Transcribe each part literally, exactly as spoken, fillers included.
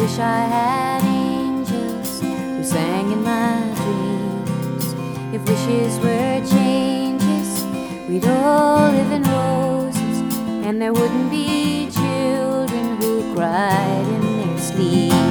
wish I had angels who sang in my dreams. If wishes were changes, we'd all live in roses, and there wouldn't be children who cried in their sleep.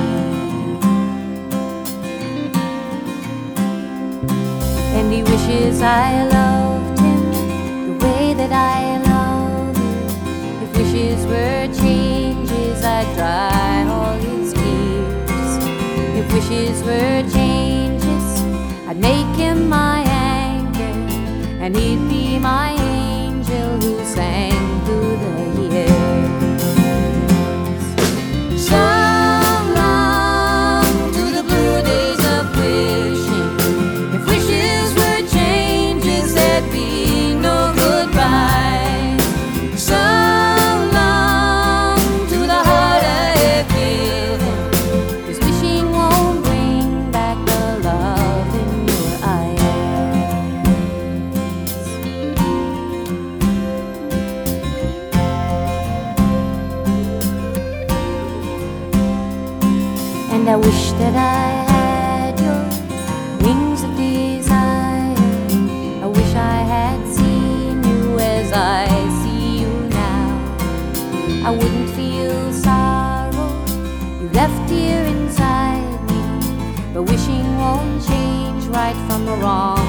And he wishes I loved him the way that I love you. If wishes were changes, I'd dry all his tears. If wishes were changes, I'd make him my anchor, and he'd be my angel who sang through the years. So long to the blue days of wishing. If wishes were changes, there'd be no goodbye. So long to the heart I've given, 'cause wishing won't bring back the love in your eyes. And I wish that I had your wings of desire. I wish I had seen you as I see you now. I wouldn't feel sorrow you left here inside me, but wishing won't change right from the wrong.